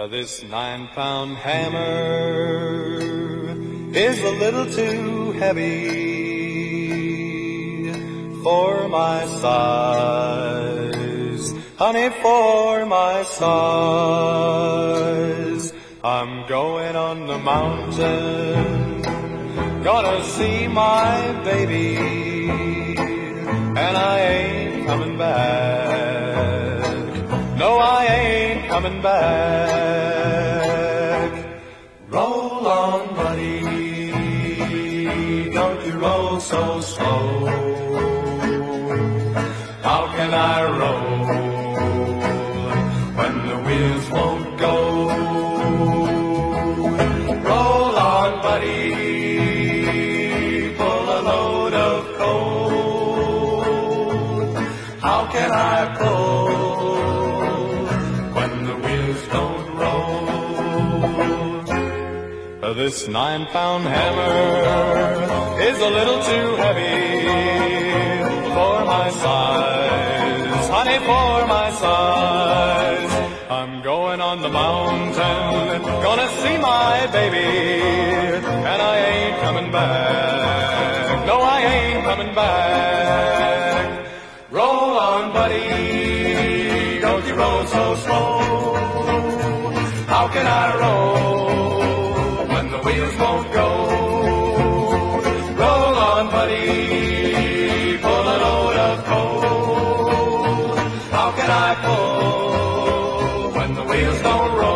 This 9-pound hammer is a little too heavy for my size, honey, for my size. I'm going on the mountain, gonna see my baby, and I ain't coming back. No, I ain't coming back. Roll on, buddy, don't you roll so slow. How can I roll when the wheels won't go? Roll on, buddy, pull a load of coal. How can I pull when the wheels don't roll? This 9-pound hammer is a little too heavy for my size, honey, for my size. I'm going on the mountain, gonna see my baby, and I ain't coming back. No, I ain't coming back. Roll on, buddy, don't you roll so slow. How can I roll when the wheels won't go? Roll on, buddy, pull a load of coal. How can I pull when the wheels don't roll?